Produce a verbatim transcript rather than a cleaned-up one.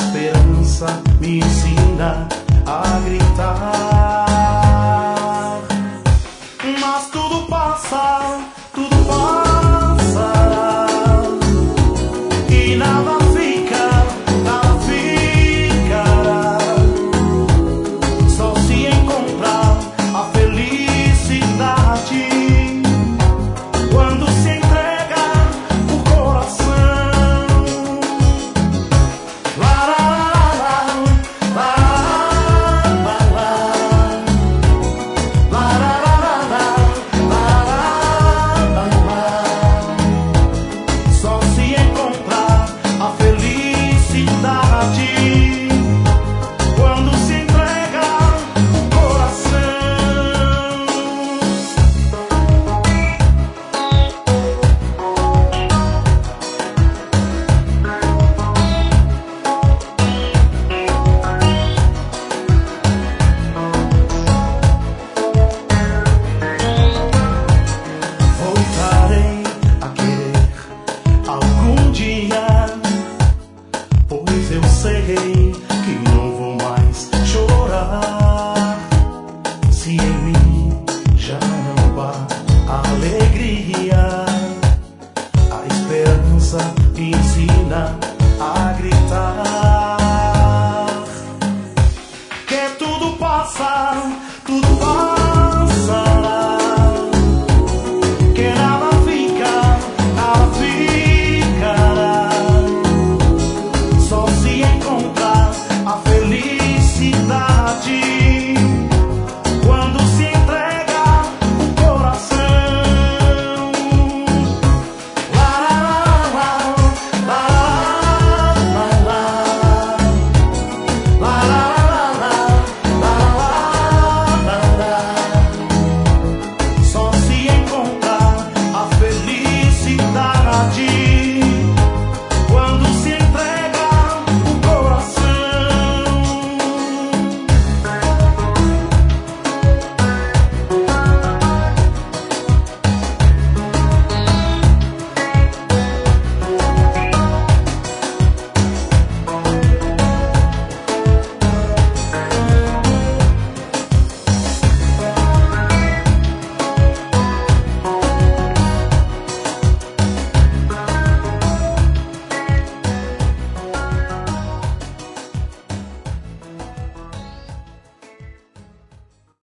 esperança me ensina a gritar. Mas tudo passa, tudo passará, e nada fica, nada ficará. Só se encontrar a felicidade quando se entrega o coração. Lá, lá, lá, lá, lá, lá, lá, lá, lá, lá, lá. Só se encontrar a felicidade quando se entrega o coração. Voltarei a querer algum dia, pois eu sei que não vou mais